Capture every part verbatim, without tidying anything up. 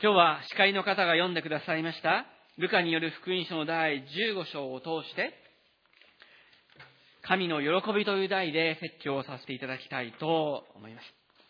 今日は司会の方が読んでくださいましたルカによる福音書の第じゅうご章を通して神の喜びという題で説教をさせていただきたいと思います。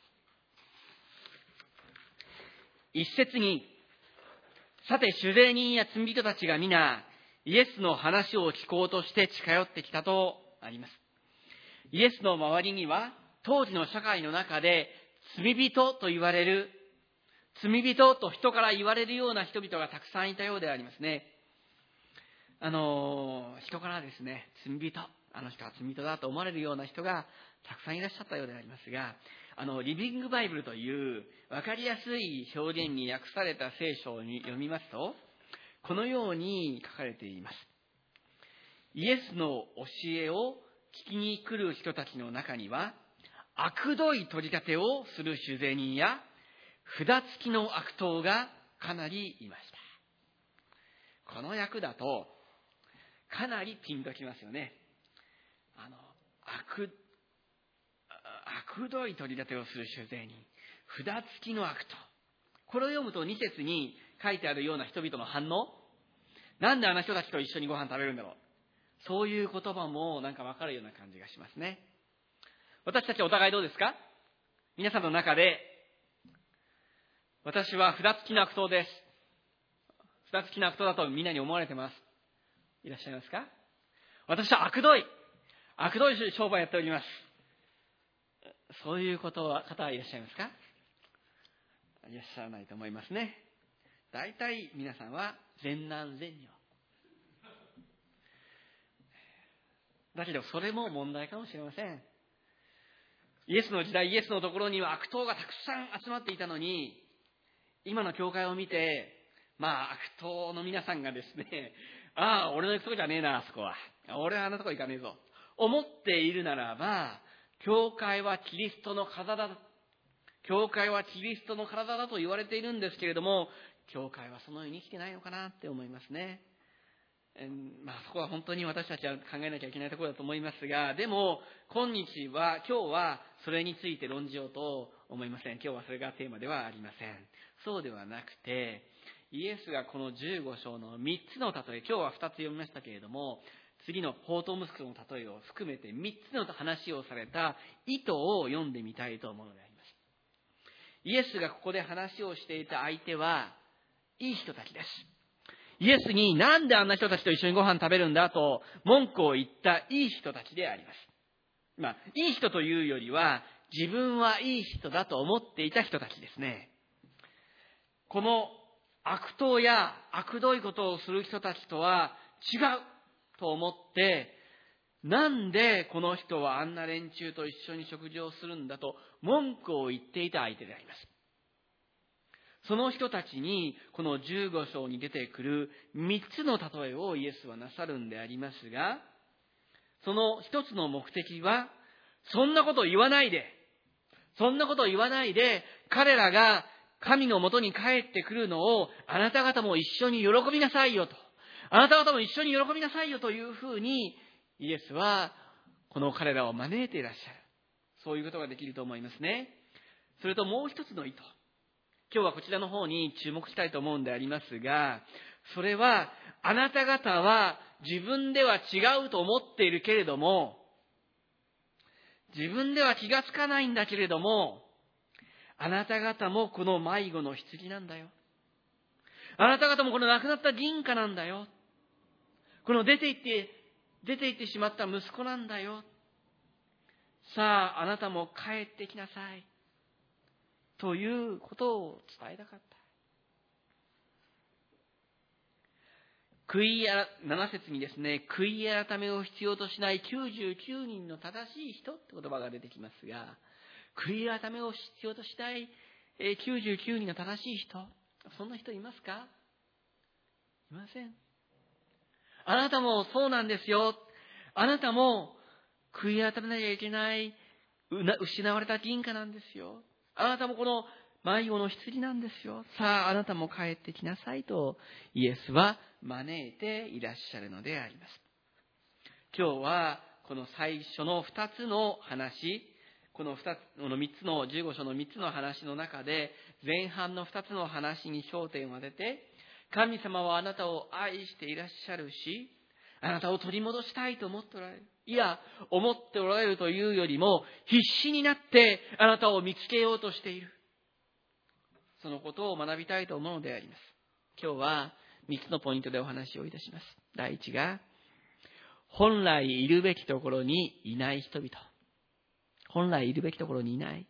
一節に、さて主税人や罪人たちが皆イエスの話を聞こうとして近寄ってきたとあります。イエスの周りには当時の社会の中で罪人と言われる罪人と人から言われるような人々がたくさんいたようでありますね。あの人からですね、罪人、あの人は罪人だと思われるような人がたくさんいらっしゃったようでありますが、あのリビングバイブルという分かりやすい表現に訳された聖書を読みますと、このように書かれています。イエスの教えを聞きに来る人たちの中には、悪どい取り立てをする主税人や札付きの悪党がかなりいました。この訳だとかなりピンときますよね。あの悪悪どい取り立てをする主税人、札付きの悪党。これを読むとに節に書いてあるような人々の反応、なんであの人たちと一緒にご飯食べるんだろう、そういう言葉もなんか分かるような感じがしますね。私たちお互いどうですか？皆さんの中で、私は札付きの悪党です、札付きの悪党だとみんなに思われてます。いらっしゃいますか？私は悪どい悪どい商売やっております。そういうことは方はいらっしゃいますか？いらっしゃらないと思いますね。大体皆さんは善男善女だけど、それも問題かもしれません。イエスの時代、イエスのところには悪党がたくさん集まっていたのに、今の教会を見て、まあ悪党の皆さんがですね、ああ俺の行くとこじゃねえな、あそこは俺はあのとこ行かねえぞ思っているならば、教会はキリストの体だ、教会はキリストの体だと言われているんですけれども、教会はそのように生きてないのかなって思いますね。えー、まあそこは本当に私たちは考えなきゃいけないところだと思いますが、でも今日は今日はそれについて論じようと思いません。今日はそれがテーマではありません。そうではなくて、イエスがこのじゅうご章のみっつの例え、今日はふたつ読みましたけれども、次の放蕩息子の例えを含めてみっつの話をされた意図を読んでみたいと思うのであります。イエスがここで話をしていた相手はいい人たちです。イエスになんであんな人たちと一緒にご飯食べるんだと文句を言ったいい人たちであります。まあ、いい人というよりは自分はいい人だと思っていた人たちですね。この悪党や悪どいことをする人たちとは違うと思って、なんでこの人はあんな連中と一緒に食事をするんだと文句を言っていた相手であります。その人たちにこのじゅうご章に出てくるみっつの例えをイエスはなさるんでありますが、その一つの目的は、そんなことを言わないで、そんなことを言わないで、彼らが神のもとに帰ってくるのをあなた方も一緒に喜びなさいよと、あなた方も一緒に喜びなさいよというふうにイエスはこの彼らを招いていらっしゃる。そういうことができると思いますね。それともう一つの意図、今日はこちらの方に注目したいと思うんでありますが、それはあなた方は自分では違うと思っているけれども、自分では気がつかないんだけれども、あなた方もこの迷子の羊なんだよ。あなた方もこの亡くなった銀貨なんだよ。この出て行って出て行ってしまった息子なんだよ。さああなたも帰ってきなさいということを伝えたかった。悔いやなな節にですね、悔い改めを必要としないきゅうじゅうきゅうにんの正しい人って言葉が出てきますが、悔い改めを必要としないきゅうじゅうきゅうにんの正しい人、そんな人いますか？いません。あなたもそうなんですよ。あなたも悔い改めなきゃいけない失われた銀貨なんですよ。あなたもこの迷子の羊なんですよ。さああなたも帰ってきなさいとイエスは招いていらっしゃるのであります。今日はこの最初のふたつの話、 この二つ、この三つの、じゅうご章の三つの話の中で、前半の二つの話に焦点を当てて、神様はあなたを愛していらっしゃるし、あなたを取り戻したいと思っておられる。いや、思っておられるというよりも、必死になってあなたを見つけようとしている。そのことを学びたいと思うのであります。今日は三つのポイントでお話をいたします。第一が、本来いるべきところにいない人々。本来いるべきところにいない。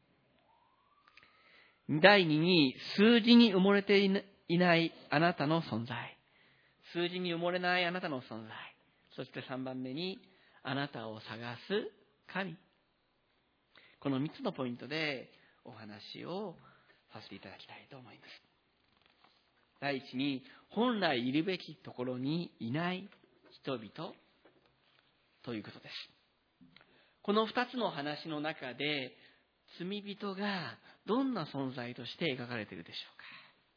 第二に、数字に埋もれていないあなたの存在。数字に埋もれないあなたの存在。そして三番目に、あなたを探す神。この三つのポイントでお話をさせていただきたいと思います。第一に、本来いるべきところにいない人々ということです。この二つの話の中で、罪人がどんな存在として描かれているでしょうか。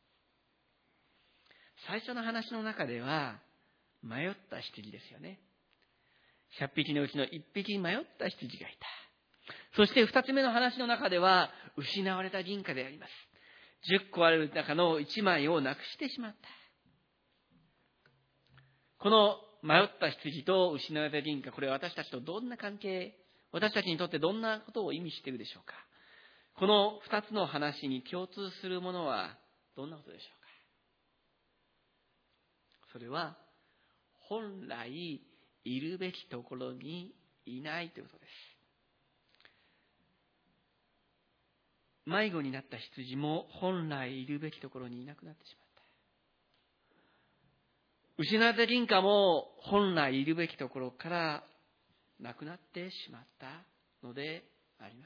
最初の話の中では、迷った羊ですよね。百匹のうちの一匹迷った羊がいた。そして二つ目の話の中では、失われた銀貨であります。十個ある中の一枚をなくしてしまった。この迷った羊と失われた銀貨、これは私たちとどんな関係、私たちにとってどんなことを意味しているでしょうか。この二つの話に共通するものはどんなことでしょうか。それは、本来いるべきところにいないということです。迷子になった羊も本来いるべきところにいなくなってしまった。失われた銀貨も本来いるべきところからなくなってしまったのであります。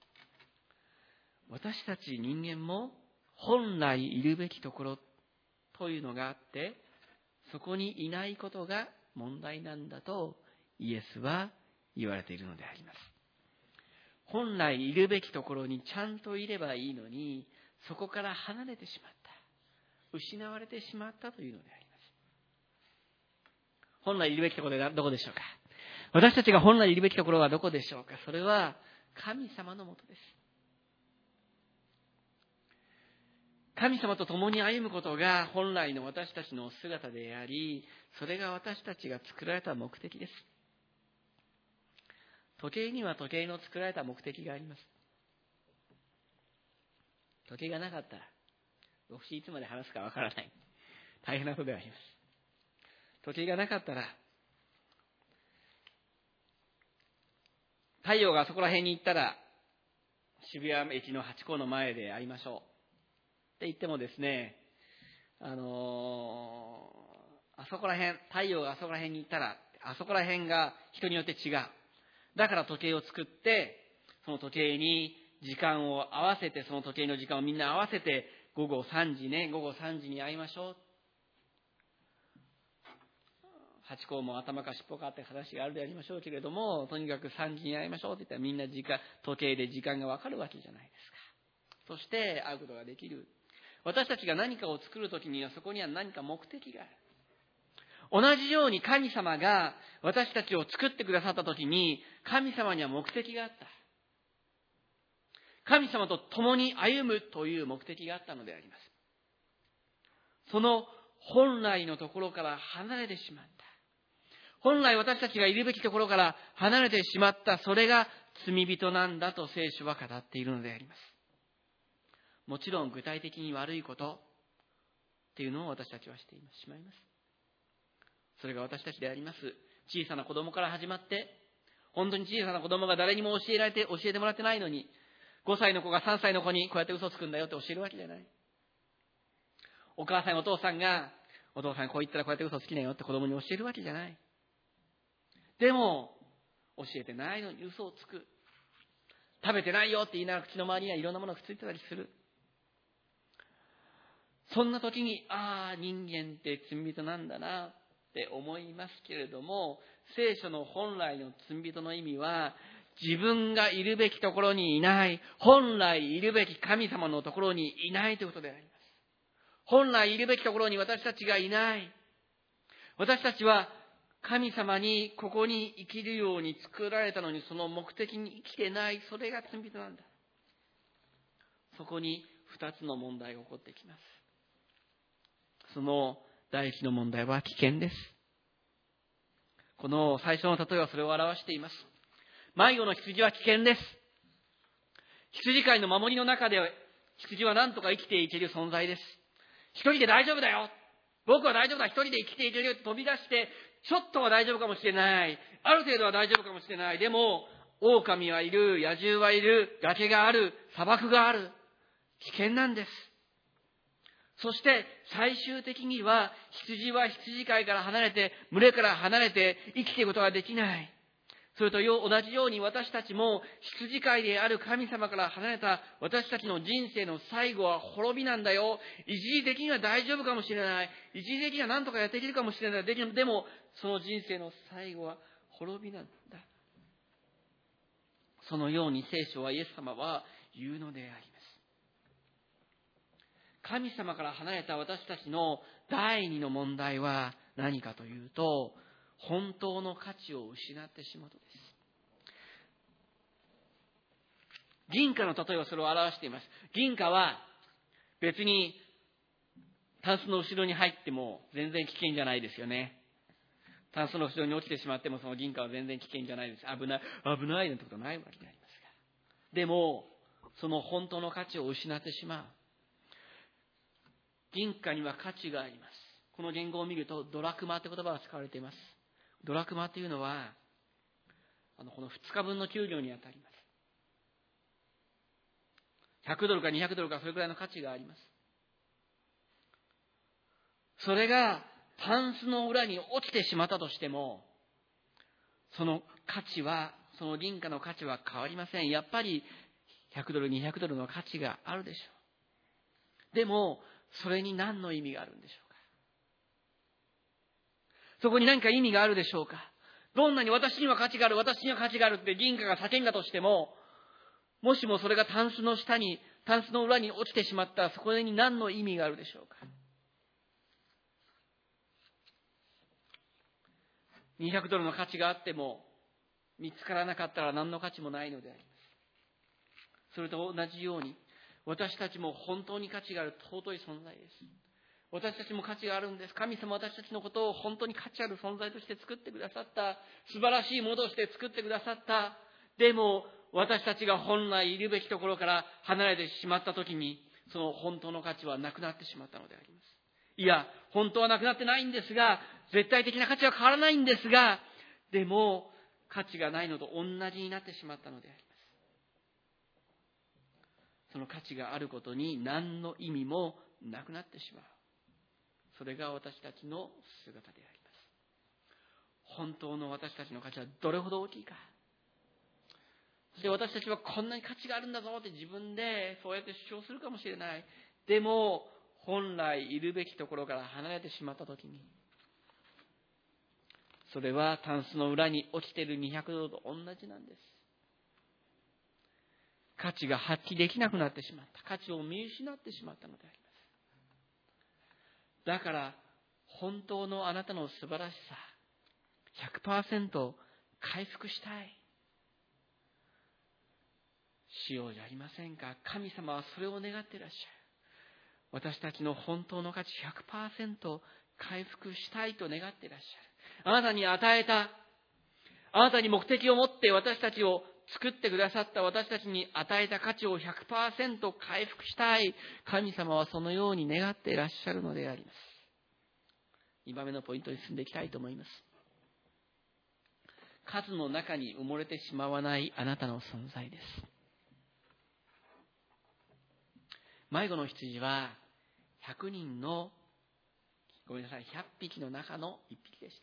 私たち人間も本来いるべきところというのがあって、そこにいないことが問題なんだとイエスは言われているのであります。本来いるべきところにちゃんといればいいのに、そこから離れてしまった。失われてしまったというのであります。本来いるべきところはどこでしょうか。私たちが本来いるべきところはどこでしょうか。それは神様のもとです。神様と共に歩むことが本来の私たちの姿であり、それが私たちが作られた目的です。時計には時計の作られた目的があります。時計がなかったら、牧師いつまで話すかわからない。大変なことであります。時計がなかったら、太陽があそこら辺に行ったら、渋谷駅のハチ公の前で会いましょう。って言ってもですね、あのー、あそこら辺、太陽があそこら辺に行ったら、あそこら辺が人によって違う。だから時計を作って、その時計に時間を合わせて、その時計の時間をみんな合わせて、午後さんじね、午後さんじに会いましょう。ハチ公も頭か尻尾かって話があるでありましょうけれども、とにかくさんじに会いましょうって言ったらみんな時間、時計で時間がわかるわけじゃないですか。そして会うことができる。私たちが何かを作るときにはそこには何か目的がある。同じように神様が私たちを作ってくださったときに、神様には目的があった。神様と共に歩むという目的があったのであります。その本来のところから離れてしまった。本来私たちがいるべきところから離れてしまった、それが罪人なんだと聖書は語っているのであります。もちろん具体的に悪いことっていうのを私たちはしてしまいます。それが私たちであります。小さな子供から始まって、本当に小さな子供が誰にも教えられて、教えてもらってないのに、ごさいの子がさんさいの子にこうやって嘘つくんだよって教えるわけじゃない。お母さんお父さんが、お父さんこう言ったらこうやって嘘つきなよって子供に教えるわけじゃない。でも、教えてないのに嘘をつく。食べてないよって言いながら口の周りにはいろんなものがくっついてたりする。そんな時に、ああ、人間って罪人なんだなって思いますけれども、聖書の本来の罪人の意味は、自分がいるべきところにいない、本来いるべき神様のところにいないということであります。本来いるべきところに私たちがいない。私たちは神様にここに生きるように作られたのに、その目的に生きてない、それが罪人なんだ。そこに二つの問題が起こってきます。その第一の問題は危険です。この最初の例えはそれを表しています。迷子の羊は危険です。羊飼いの守りの中で羊は何とか生きていける存在です。一人で大丈夫だよ。僕は大丈夫だ。一人で生きていけるよって飛び出して、ちょっとは大丈夫かもしれない。ある程度は大丈夫かもしれない。でも、狼はいる、野獣はいる、崖がある、砂漠がある。危険なんです。そして最終的には羊は羊飼いから離れて、群れから離れて生きていくことができない。それと同じように私たちも羊飼いである神様から離れた私たちの人生の最後は滅びなんだよ。一時的には大丈夫かもしれない。一時的には何とかやっていけるかもしれない。でもその人生の最後は滅びなんだ。そのように聖書はイエス様は言うのであります。神様から離れた私たちの第二の問題は何かというと、本当の価値を失ってしまうことです。銀貨の例えはそれを表しています。銀貨は別にタンスの後ろに入っても全然危険じゃないですよね。タンスの後ろに落ちてしまってもその銀貨は全然危険じゃないです。危ない、危ないなんてことないわけでありますが。でも、その本当の価値を失ってしまう。銀貨には価値があります。この言語を見るとドラクマという言葉が使われています。ドラクマというのは、あのこのふつかぶんの給料にあたります。ひゃくドルかにひゃくドルかそれくらいの価値があります。それがタンスの裏に落ちてしまったとしても、その価値は、その銀貨の価値は変わりません。やっぱりひゃくドル、にひゃくドルの価値があるでしょう。でも、それに何の意味があるんでしょうか。そこに何か意味があるでしょうか。どんなに私には価値がある、私には価値があるって銀貨が叫んだとしても、もしもそれがタンスの下に、タンスの裏に落ちてしまったら、そこに何の意味があるでしょうか。にひゃくドルの価値があっても、見つからなかったら何の価値もないのであります。それと同じように、私たちも本当に価値がある尊い存在です。私たちも価値があるんです。神様は私たちのことを本当に価値ある存在として作ってくださった。素晴らしいものとして作ってくださった。でも、私たちが本来いるべきところから離れてしまったときに、その本当の価値はなくなってしまったのであります。いや、本当はなくなってないんですが、絶対的な価値は変わらないんですが、でも、価値がないのと同じになってしまったのであります。その価値があることに何の意味もなくなってしまう。それが私たちの姿であります。本当の私たちの価値はどれほど大きいか。そして私たちはこんなに価値があるんだぞって自分でそうやって主張するかもしれない。でも本来いるべきところから離れてしまったときに、それはタンスの裏に落ちているにひゃくドルと同じなんです。価値が発揮できなくなってしまった。価値を見失ってしまったのであります。だから本当のあなたの素晴らしさ ひゃくパーセント 回復したいしようじゃありませんか。神様はそれを願っていらっしゃる。私たちの本当の価値 ひゃくパーセント 回復したいと願っていらっしゃる。あなたに与えた、あなたに目的を持って私たちを作ってくださった私たちに与えた価値を ひゃくパーセント 回復したい。神様はそのように願っていらっしゃるのであります。にばんめのポイントに進んでいきたいと思います。数の中に埋もれてしまわないあなたの存在です。迷子の羊はひゃくにんの、ごめんなさい、ひゃっぴきの中のいっぴきでした。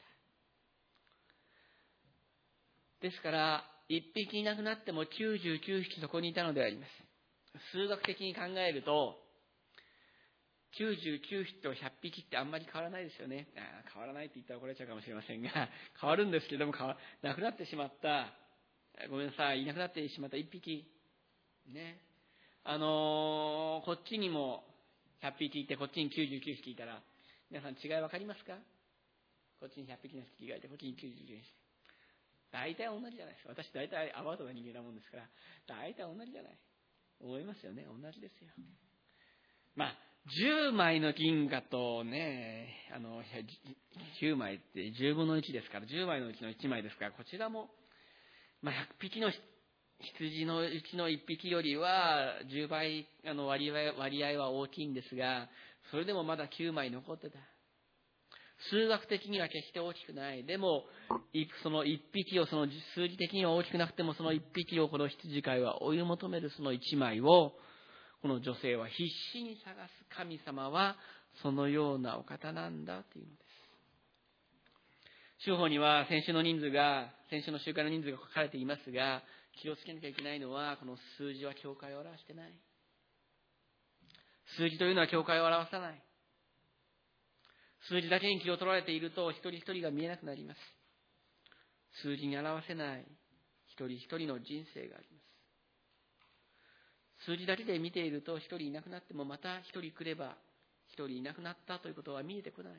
ですから、いっぴきいなくなってもきゅうじゅうきゅうひきそこにいたのであります。数学的に考えると、きゅうじゅうきゅうひきとひゃっぴきってあんまり変わらないですよね。あ変わらないって言ったら怒られちゃうかもしれませんが、変わるんですけども、なくなってしまった、ごめんなさい、いなくなってしまったいっぴき。ね。あのー、こっちにもひゃっぴきいて、こっちにきゅうじゅうきゅうひきいたら、皆さん違いわかりますか？ こっちにひゃっぴきの羊がいて、こっちにきゅうじゅうきゅうにん。大体同じじゃないですか。私大体アバウトな人間なもんですから、大体同じじゃない。思いますよね。同じですよ。まあ、じゅうまいの銀貨とね、あの、きゅうまいってじゅうぶんのいちですから、じゅうまいのうちのいちまいですから、こちらも、まあ、ひゃくぴきの羊のうちのいっぴきよりはじゅうばいあの割合、割合は大きいんですが、それでもまだきゅうまい残ってた。数学的には決して大きくない。でも、そのいっぴきを、その数字的には大きくなくても、そのいっぴきをこの羊飼いは追い求めるそのいちまいを、この女性は必死に探す。神様はそのようなお方なんだというのです。週報には先週の人数が、先週の集会の人数が書かれていますが、気をつけなきゃいけないのは、この数字は教会を表してない。数字というのは教会を表さない。数字だけに気を取られていると、一人一人が見えなくなります。数字に表せない一人一人の人生があります。数字だけで見ていると、一人いなくなってもまた一人来れば、一人いなくなったということは見えてこない。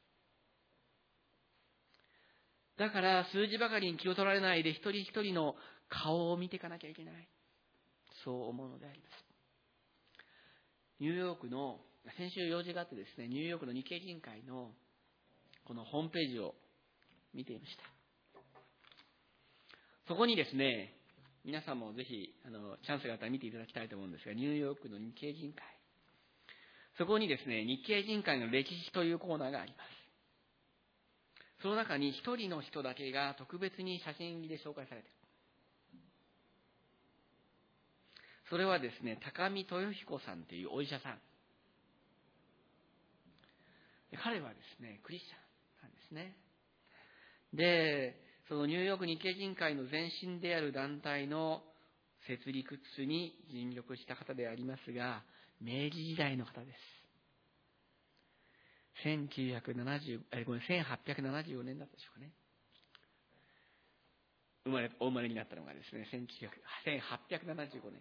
だから数字ばかりに気を取られないで、一人一人の顔を見ていかなきゃいけない。そう思うのであります。ニューヨークの、先週用事があってですね、ニューヨークの日系人会のこのホームページを見ていました。そこにですね、皆さんもぜひあのチャンスがあったら見ていただきたいと思うんですが、ニューヨークの日系人会、そこにですね、日系人会の歴史というコーナーがあります。その中に一人の人だけが特別に写真で紹介されている。それはですね、高見豊彦さんというお医者さん。彼はですね、クリスチャンなんですね。で、そのニューヨーク日系人会の前身である団体の設立に尽力した方でありますが、明治時代の方です。せんきゅうひゃくななじゅう、え、ごめん、せんはっぴゃくななじゅうよねんだったでしょうかね。生まれ、お生まれになったのがですね、せんはっぴゃくななじゅうごねん。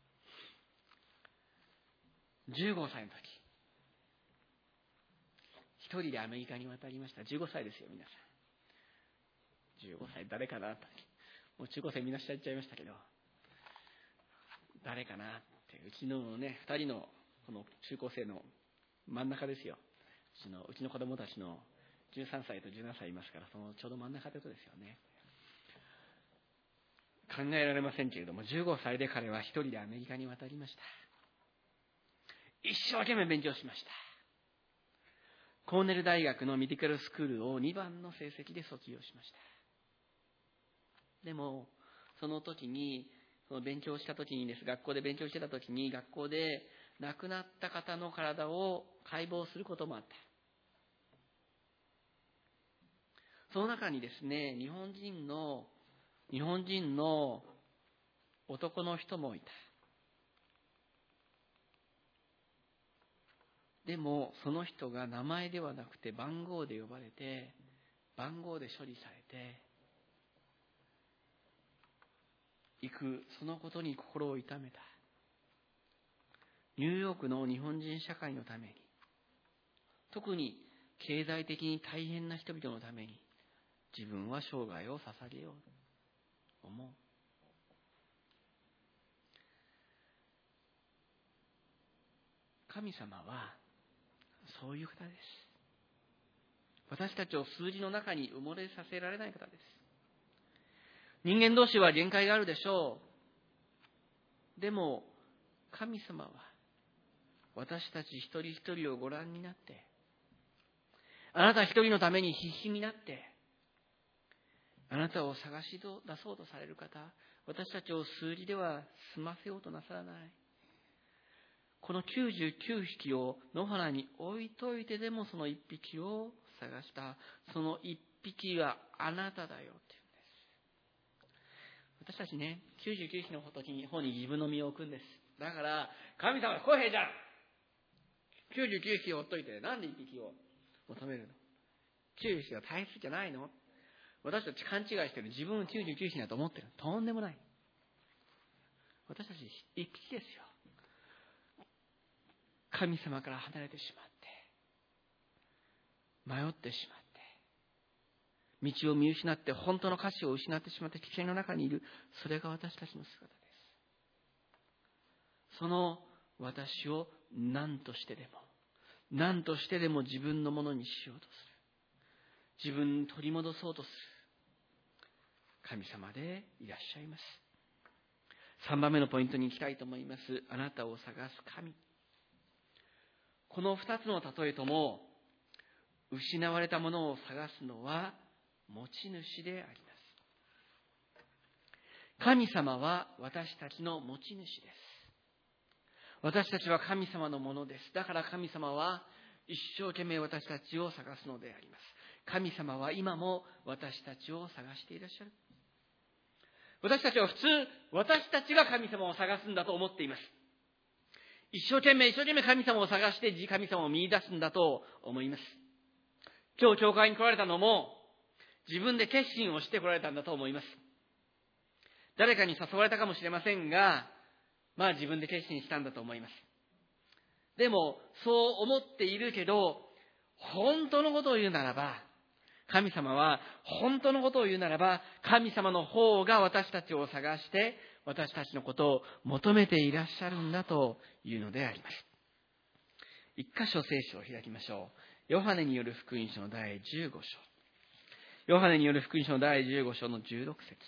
じゅうごさいの時、一人でアメリカに渡りました。じゅうごさいですよ、皆さん。じゅうごさい、誰かなと。もう中高生みんな知っちゃいましたけど、誰かなって、うちのね、二人のこの中高生の真ん中ですよ。うちの、うちの子供たちのじゅうさんさいとじゅうななさいいますから、そのちょうど真ん中ということですよね。考えられませんけれども、じゅうごさいで彼は一人でアメリカに渡りました。一生懸命勉強しました。コーネル大学のメディカルスクールをにばんの成績で卒業しました。でも、その時に、その勉強した時にです、学校で勉強してた時に、学校で亡くなった方の体を解剖することもあった。その中にですね、日本人の、日本人の男の人もいた。でも、その人が名前ではなくて番号で呼ばれて、番号で処理されて、行く、そのことに心を痛めた。ニューヨークの日本人社会のために、特に経済的に大変な人々のために、自分は生涯を捧げようと思う。神様はそういう方です。私たちを数字の中に埋もれさせられない方です。人間同士は限界があるでしょう。でも神様は私たち一人一人をご覧になって、あなた一人のために必死になって、あなたを探し出そうとされる方、私たちを数字では済ませようとなさらない。このきゅうじゅうきゅうひきを野原に置いといてでもそのいっぴきを探した。そのいっぴきはあなただよって言うんです。私たちね、きゅうじゅうきゅうひきの方に自分の身を置くんです。だから、神様不公平じゃん、きゅうじゅうきゅうひきを置っといて、なんでいっぴきを求めるの？きゅうじゅうひきが大切じゃないの？私たち勘違いしてる。自分をきゅうじゅうきゅうひきだと思ってる。とんでもない。私たちいっぴきですよ。神様から離れてしまって、迷ってしまって、 道を見失って本当の価値を失ってしまって危険の中にいる、それが私たちの姿です。その私を何としてでも何としてでも自分のものにしようとする、自分に取り戻そうとする神様でいらっしゃいます。さんばんめのポイントに行きたいと思います。あなたを探す神。この二つの例えとも、失われたものを探すのは持ち主であります。神様は私たちの持ち主です。私たちは神様のものです。だから神様は一生懸命私たちを探すのであります。神様は今も私たちを探していらっしゃる。私たちは普通、私たちが神様を探すんだと思っています。一生懸命一生懸命神様を探して神様を見出すんだと思います。今日教会に来られたのも自分で決心をして来られたんだと思います。誰かに誘われたかもしれませんが、まあ自分で決心したんだと思います。でもそう思っているけど、本当のことを言うならば、神様は本当のことを言うならば、神様の方が私たちを探して私たちのことを求めていらっしゃるんだというのであります。一箇所聖書を開きましょう。ヨハネによる福音書のだいじゅうご章。ヨハネによる福音書のだいじゅうご章のじゅうろく節。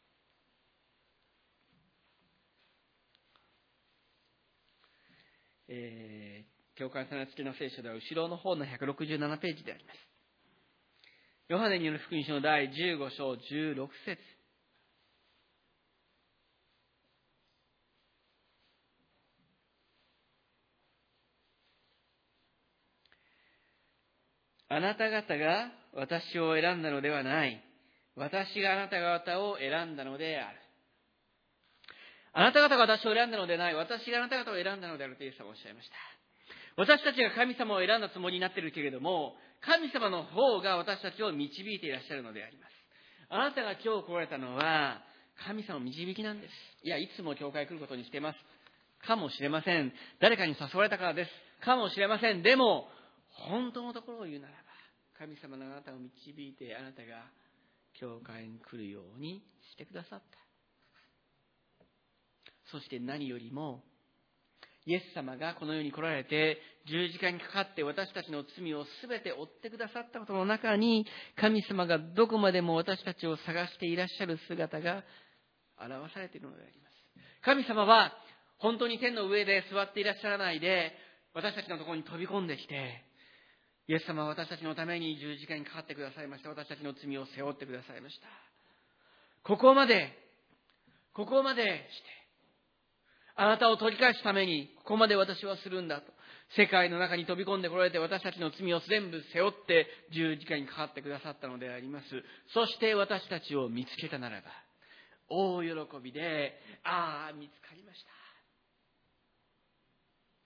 えー、教会棚付きの聖書では後ろの方のひゃくろくじゅうななページであります。ヨハネによる福音書のだいじゅうご章じゅうろく節。あなた方が私を選んだのではない。私があなた方を選んだのである。あなた方が私を選んだのではない。私があなた方を選んだのであるとイエス様はおっしゃいました。私たちが神様を選んだつもりになっているけれども、神様の方が私たちを導いていらっしゃるのであります。あなたが今日来られたのは神様の導きなんです。いや、いつも教会来ることにしていますかもしれません。誰かに誘われたからですかもしれません。でも本当のところを言うならば、神様があなたを導いて、あなたが教会に来るようにしてくださった。そして何よりも、イエス様がこの世に来られて十字架にかかって私たちの罪をすべて負ってくださったことの中に、神様がどこまでも私たちを探していらっしゃる姿が表されているのであります。神様は本当に天の上で座っていらっしゃらないで、私たちのところに飛び込んできて、イエス様は私たちのために十字架にかかってくださいました。私たちの罪を背負ってくださいました。ここまでここまでしてあなたを取り返すためにここまで私はするんだと、世界の中に飛び込んでこられて私たちの罪を全部背負って十字架にかかってくださったのであります。そして私たちを見つけたならば大喜びで、ああ見つかりました、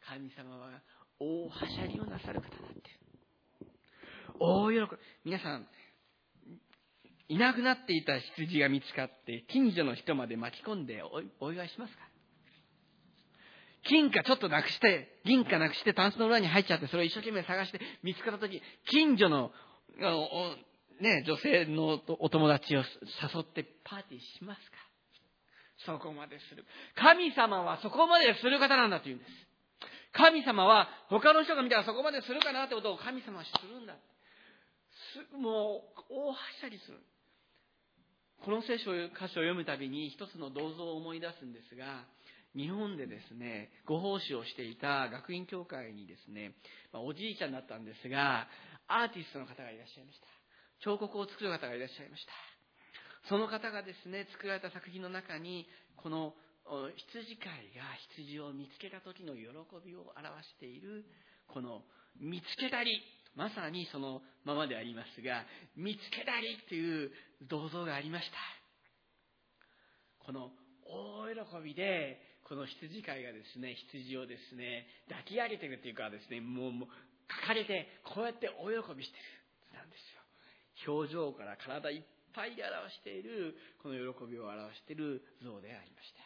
神様は大はしゃぎをなさる方だって、大喜び。皆さん、いなくなっていた羊が見つかって近所の人まで巻き込んで お, お祝いしますか？金貨ちょっとなくして、銀貨なくしてタンスの裏に入っちゃって、それを一生懸命探して見つかったとき、近所のあの、ね、女性のお友達を誘ってパーティーしますか？そこまでする。神様はそこまでする方なんだというんです。神様は他の人が見たらそこまでするかなってことを神様はするんだ。もう大はしゃぎする。この聖書箇所を読むたびに一つの銅像を思い出すんですが、日本でですね、ご奉仕をしていた学院教会にですね、まあ、おじいちゃんだったんですが、アーティストの方がいらっしゃいました。彫刻を作る方がいらっしゃいました。その方がですね、作られた作品の中に、この羊飼いが羊を見つけた時の喜びを表している、この見つけたり、まさにそのままでありますが、見つけたりという銅像がありました。この大喜びで、この羊飼いがですね、羊をですね、抱き上げているというかですね、もう、もう書かれて、こうやって大喜びしているなんですよ。表情から体いっぱいで表している、この喜びを表している像でありました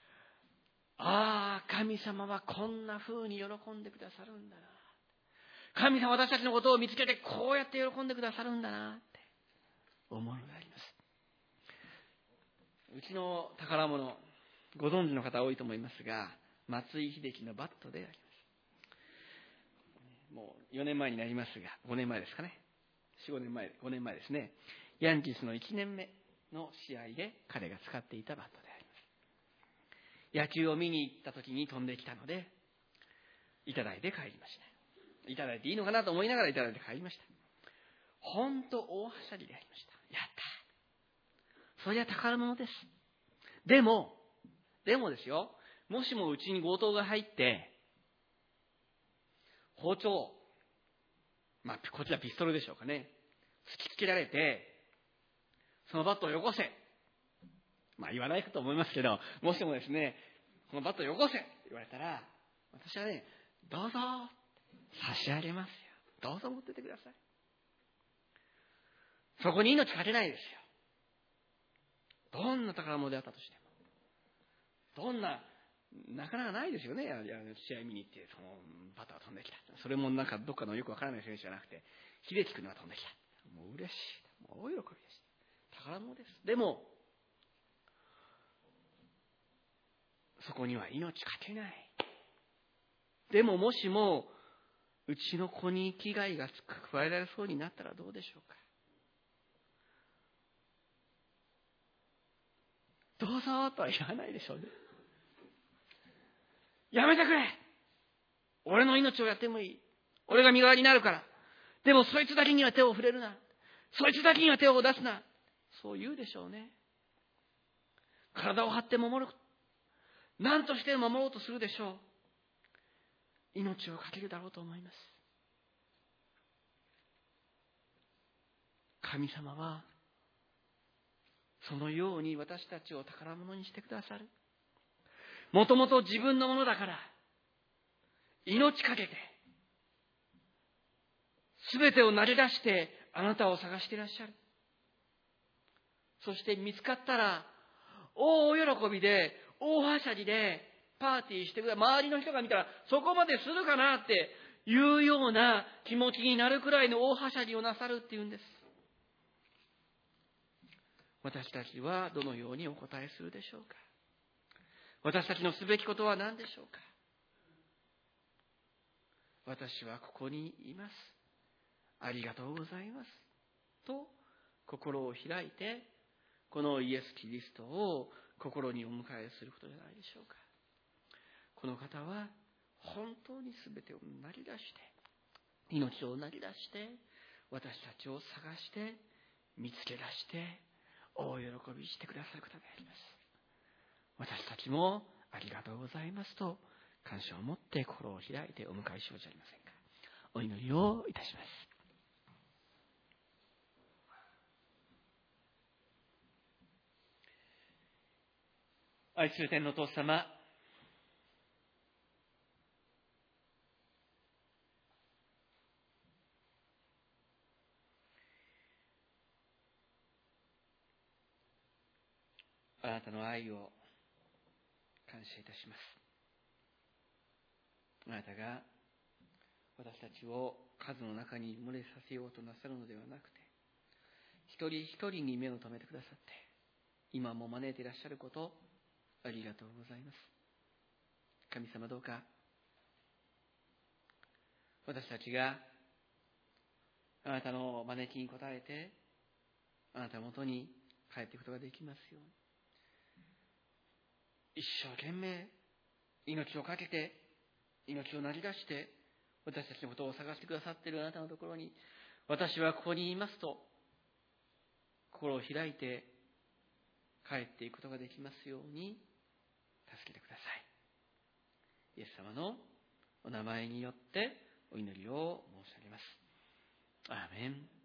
。ああ、神様はこんな風に喜んでくださるんだな。 神様は私たちのことを見つけてこうやって喜んでくださるんだなって思うのであります。うちの宝物、ご存知の方多いと思いますが、松井秀喜のバットであります。もうよねんまえになりますが、ごねんまえですかね。よん、ごねんまえ、ごねんまえですね。ヤンキースのいちねんめの試合で彼が使っていたバットであります。野球を見に行った時に飛んできたので、いただいて帰りました。いただいていいのかなと思いながらいただいて帰りました。本当大はしゃぎでありました。やった。そりゃ宝物です。でも、でもですよ、もしもうちに強盗が入って、包丁、まあ、こちらピストルでしょうかね。突きつけられて、そのバットをよこせ。まあ言わないかと思いますけど、もしもですね、このバットをよこせって言われたら、私はね、どうぞ差し上げますよ。どうぞ持ってってください。そこに命かけないですよ。どんな宝物であったとしても。どんな、なかなかないですよね。試合見に行って、そのバットが飛んできた。それもなんかどっかのよくわからない選手じゃなくて、秀樹君が飛んできた。もう嬉しい。もう大喜びでした。宝物です。でも、そこには命かけない。でももしも、うちの子に危害が加えられそうになったらどうでしょうか。どうぞとは言わないでしょうね。やめてくれ、俺の命をやってもいい、俺が身代わりになるから、でもそいつだけには手を触れるな、そいつだけには手を出すな、そう言うでしょうね。体を張って守る、何として守ろうとするでしょう。命をかけるだろうと思います。神様はそのように私たちを宝物にしてくださる。もともと自分のものだから命かけて全てを投げ出してあなたを探していらっしゃる。そして見つかったら大喜びで大はしゃぎでパーティーしてください。周りの人が見たらそこまでするかなっていうような気持ちになるくらいの大はしゃぎをなさるっていうんです。私たちはどのようにお答えするでしょうか。私たちのすべきことは何でしょうか。私はここにいます、ありがとうございますと心を開いて、このイエス・キリストを心にお迎えすることじゃないでしょうか。この方は本当に全てを投げ出して、命を投げ出して私たちを探して見つけ出して大喜びしてくださる方であります。私たちもありがとうございますと感謝を持って心を開いてお迎えしようじゃありませんか。お祈りをいたします。愛する天のお父様、あなたの愛を感謝いたします。あなたが私たちを数の中に埋もれさせようとなさるのではなくて、一人一人に目を留めてくださって、今も招いていらっしゃること、ありがとうございます。神様、どうか私たちがあなたの招きに応えて、あなたのもとに帰っていくことができますように。一生懸命命をかけて命を投げ出して私たちのことを探してくださっているあなたのところに、私はここにいますと心を開いて帰っていくことができますように助けてください。イエス様のお名前によってお祈りを申し上げます。アーメン。